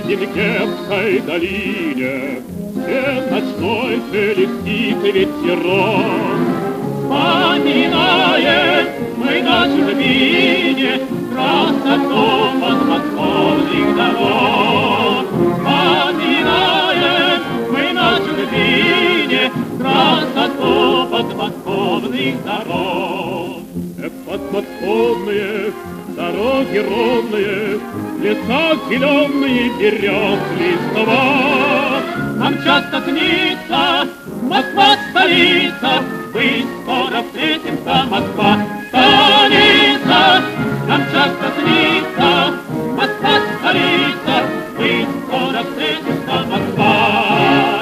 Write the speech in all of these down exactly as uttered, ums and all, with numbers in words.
Венгерской долине, где ночной шелестит ветерок. Вспоминаем мы на чужбине красоту подмосковных дорог. Вспоминаем мы на чужбине красоту подмосковных дорог. Эх, подмосковные дороги ровные, леса зеленые, берез листва. Нам часто снится Москва, столица, мы скоро встретимся, Москва, столица. Нам часто снится Москва, столица, мы скоро встретимся, Москва.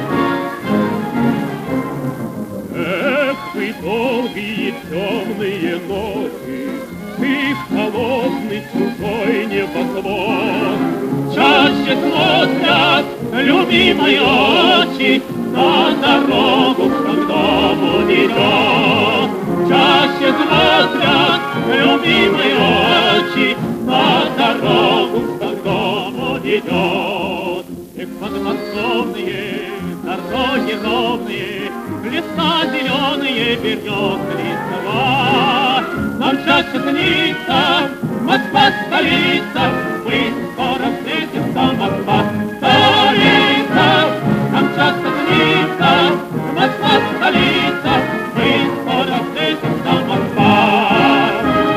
Эх, вы долгие темные ночи, ты холодный чужой небосвод. Чаще смотрят любимые очи на дорогу, что к дому ведет. Чаще смотрят любимые очи на дорогу, что к дому ведет. Эх, подмосковные дороги ровные, леса зеленые, берез листва. Нам чаще снится Москва, столица, мы скоро встретимся, Москва, столица. Нам часто снится Москва, столица, мы скоро встретимся, Москва.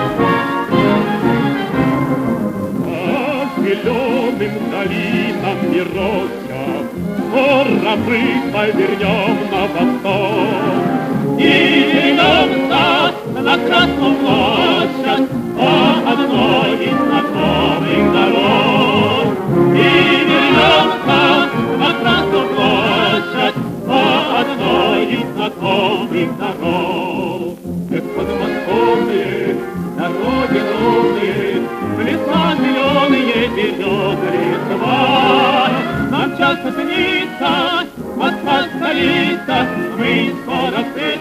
По зеленым долинам мироча скоро мы повернем на восток и вернемся на Красную площадь по одной из знакомых дорог. И вернемся на Красную площадь по одной из знакомых дорог. Эх, подмосковные дороги ровные, леса зеленые, берез листва. Нам часто снится Москва, столица, мы скоро встретимся.